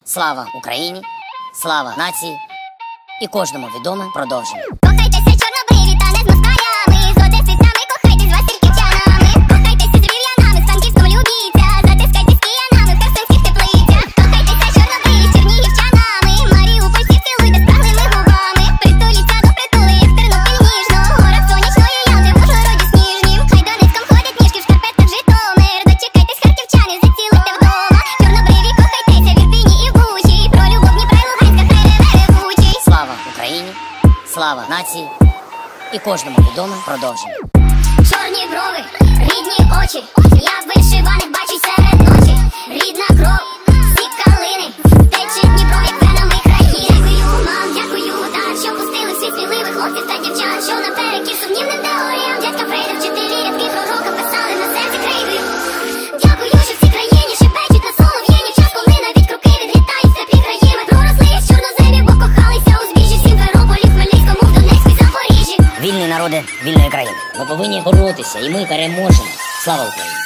Слава Україні, слава нації і кожному відоме продовження. Кохайтеся чорнобриві та не з москалями, з одеситами кохайтесь васильківчанами. Кохайтеся з рів'янами, з франківськом любіться, затискайтесь з киянами в херсонських теплицях. Кохайтеся чорнобриві з чернігівчанами, маріупольців цілуйте спраглими губами. Притуліться до притули, як Тернопіль ніжно, в горах сонячної ями, в Ужгороді сніжнім. Хай Донецьком ходять ніжки в шкарпетках Житомир, дочекайтесь харківчани, зацілуйте вдома. Чорнобриві кохайтеся в Ірпіні і в Бучі, про любов Дніпра й Луганська хай реве ревучий. Слава Україні, слава нації і кожному відоме продовження. Чорні брови, рідні очі, я вишиваних бачу серед ночі. Рідна кров, всі калини, тече Дніпро, як венами країни. Дякую вам, дякую, так, що пустили всіх сміливих хлопців та дівчат, що наперекір сумнівним теоріям дядька Фрейда вчителі рядки пророка писали на серці крейдою. Дякую, що в цій країні шепечуть на солов'їні, час, коли навіть круки відлітають в теплі країни. Проросли з чорноземів, бо кохалися у збіжжі, в Сімферополі, Хмельницькому, в Донецьку і Запоріжжі. Вільні народи вільної країни. Ми повинні боротися, і ми переможемо. Слава Україні!